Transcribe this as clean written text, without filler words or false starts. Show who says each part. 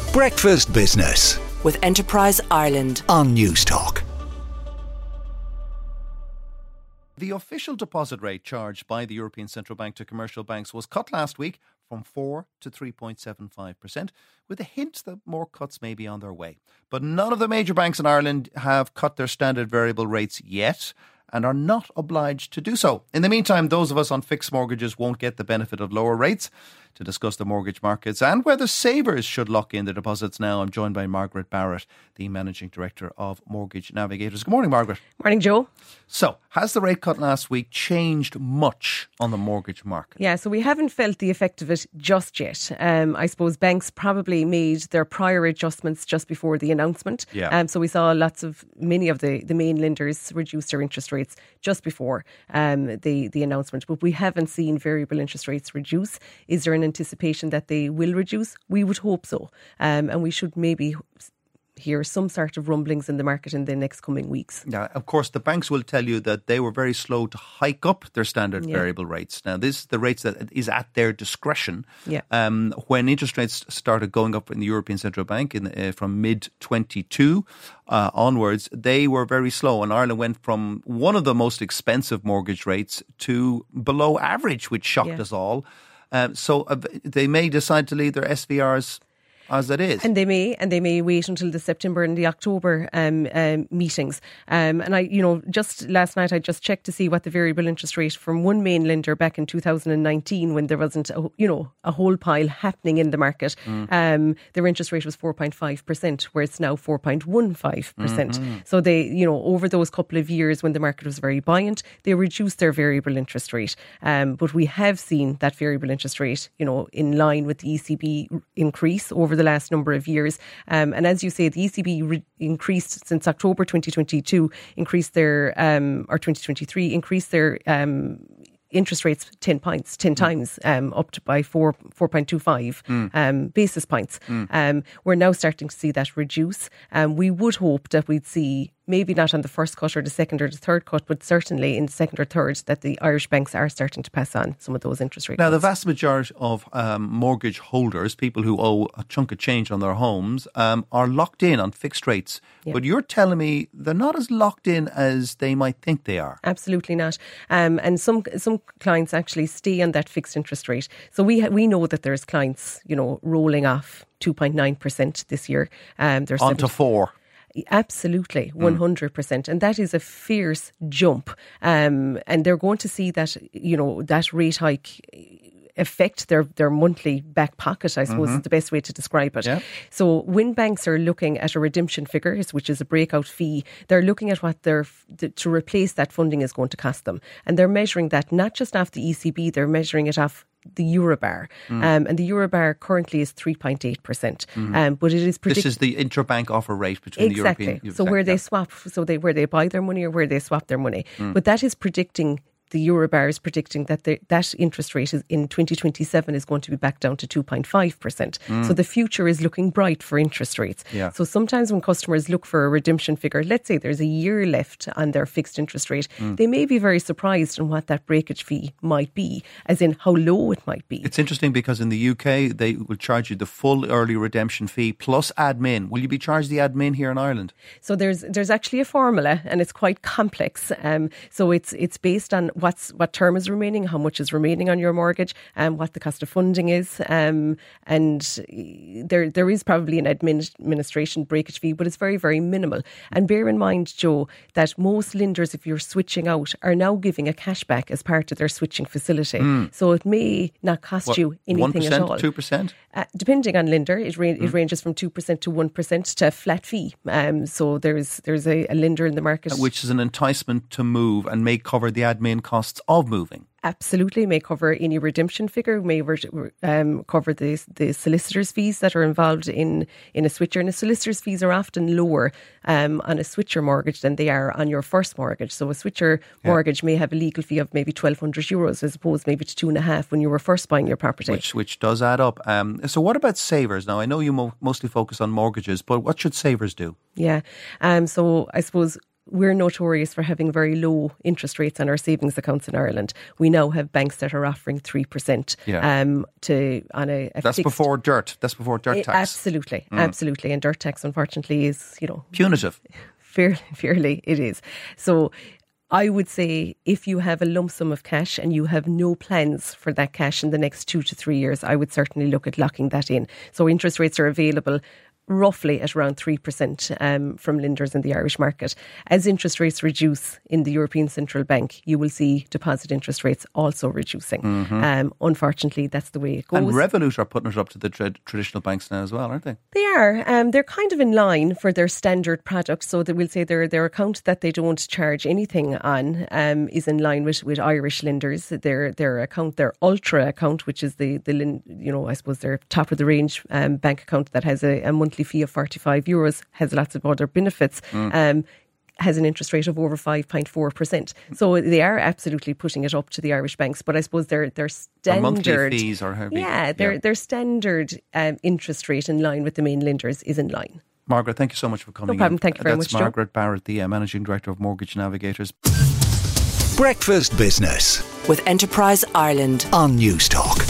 Speaker 1: Breakfast Business
Speaker 2: with Enterprise Ireland
Speaker 1: on News Talk.
Speaker 3: The official deposit rate charged by the European Central Bank to commercial banks was cut last week from 4 to 3.75%, with a hint that more cuts may be on their way. But none of the major banks in Ireland have cut their standard variable rates yet and are not obliged to do so. In the meantime, those of us on fixed mortgages won't get the benefit of lower rates. To discuss the mortgage markets and whether savers should lock in their deposits now, I'm joined by Margaret Barrett, the Managing Director of Mortgage Navigators. Good morning, Margaret.
Speaker 4: Morning, Joe.
Speaker 3: So, has the rate cut last week changed much on the mortgage market?
Speaker 4: Yeah, so we haven't felt the effect of it just yet. I suppose banks probably made their prior adjustments just before the announcement.
Speaker 3: Yeah.
Speaker 4: So we saw many of the main lenders reduce their interest rates just before the announcement. But we haven't seen variable interest rates reduce. Is there an anticipation that they will reduce? We would hope so. And we should maybe hear some sort of rumblings in the market in the next coming weeks.
Speaker 3: Now, of course, the banks will tell you that they were very slow to hike up their standard variable rates. Now, this is the rates that is at their discretion.
Speaker 4: Yeah.
Speaker 3: When interest rates started going up in the European Central Bank from mid-22 onwards, they were very slow. And Ireland went from one of the most expensive mortgage rates to below average, which shocked us all. So they may decide to leave their SVRs as it is.
Speaker 4: And they may wait until the September and the October meetings. And I, just last night I just checked to see what the variable interest rate from one main lender back in 2019, when there wasn't a whole pile happening in the market. Their interest rate was 4.5%, where it's now 4.15%. So they, over those couple of years when the market was very buoyant, they reduced their variable interest rate. But we have seen that variable interest rate, in line with the ECB increase over the last number of years. And as you say, the ECB increased since October 2022, increased their, or 2023, increased their interest rates 10 times, up to by 4.25 basis points. We're now starting to see that reduce. We would hope that we'd see, maybe not on the first cut or the second or the third cut, but certainly in the second or third, that the Irish banks are starting to pass on some of those interest rates.
Speaker 3: Now, the vast majority of mortgage holders, people who owe a chunk of change on their homes, are locked in on fixed rates. Yeah. But you're telling me they're not as locked in as they might think they are.
Speaker 4: Absolutely not. And some clients actually stay on that fixed interest rate. So we know that there's clients, rolling off 2.9% this year. There's
Speaker 3: on to 4%.
Speaker 4: Absolutely, 100%. And that is a fierce jump. And they're going to see that, that rate hike affect their monthly back pocket, I suppose is the best way to describe it. Yeah. So when banks are looking at a redemption figure, which is a breakout fee, they're looking at what to replace that funding is going to cost them. And they're measuring that not just off the ECB, they're measuring it off the Euribor. And the Euribor currently is 3.8%. But it is
Speaker 3: this is the interbank offer rate between the European...
Speaker 4: So where they swap, where they buy their money or where they swap their money. But that is predicting... The Euribor is predicting that that interest rate is in 2027 is going to be back down to 2.5%. So the future is looking bright for interest rates. Yeah. So sometimes when customers look for a redemption figure, let's say there's a year left on their fixed interest rate, they may be very surprised on what that breakage fee might be, as in how low it might be.
Speaker 3: It's interesting because in the UK, they will charge you the full early redemption fee plus admin. Will you be charged the admin here in Ireland?
Speaker 4: So there's actually a formula, and it's quite complex. So it's based on what term is remaining, how much is remaining on your mortgage, and what the cost of funding is. And there is probably an administration breakage fee, but it's very, very minimal. And bear in mind, Joe, that most lenders, if you're switching out, are now giving a cashback as part of their switching facility. So it may not cost you anything
Speaker 3: 1%,
Speaker 4: at all.
Speaker 3: 2%?
Speaker 4: Depending on lender, it ranges from 2% to 1% to a flat fee. So there's a lender in the market,
Speaker 3: which is an enticement to move and may cover the admin costs of moving.
Speaker 4: Absolutely, may cover any redemption figure, may cover the solicitor's fees that are involved in a switcher. And the solicitor's fees are often lower on a switcher mortgage than they are on your first mortgage. So a switcher mortgage may have a legal fee of maybe €1,200 as opposed maybe to €2,500 when you were first buying your property.
Speaker 3: Which does add up. So what about savers? Now, I know you mostly focus on mortgages, but what should savers do?
Speaker 4: Yeah, so I suppose we're notorious for having very low interest rates on our savings accounts in Ireland. We now have banks that are offering 3% on a
Speaker 3: That's
Speaker 4: fixed...
Speaker 3: before dirt. That's before dirt tax.
Speaker 4: Absolutely. And dirt tax, unfortunately, is,
Speaker 3: punitive.
Speaker 4: Fairly it is. So I would say if you have a lump sum of cash and you have no plans for that cash in the next 2 to 3 years, I would certainly look at locking that in. So interest rates are available roughly at around 3% from lenders in the Irish market. As interest rates reduce in the European Central Bank, you will see deposit interest rates also reducing. Unfortunately, that's the way it goes.
Speaker 3: And Revolut are putting it up to the traditional banks now as well, aren't they?
Speaker 4: They are. They're kind of in line for their standard product. So they will say their account that they don't charge anything on is in line with Irish lenders. Their account, their Ultra account, which is the I suppose their top of the range bank account that has a monthly fee of €45, has lots of other benefits, has an interest rate of over 5.4%. So they are absolutely putting it up to the Irish banks. But I suppose their standard
Speaker 3: monthly fees are heavy.
Speaker 4: Their standard interest rate in line with the main lenders is in line.
Speaker 3: Margaret, thank you so much for coming in.
Speaker 4: No problem. Thank you very
Speaker 3: much,
Speaker 4: Joe.
Speaker 3: Margaret Barrett, the Managing Director of Mortgage Navigators.
Speaker 1: Breakfast Business
Speaker 2: with Enterprise Ireland
Speaker 1: on News Talk.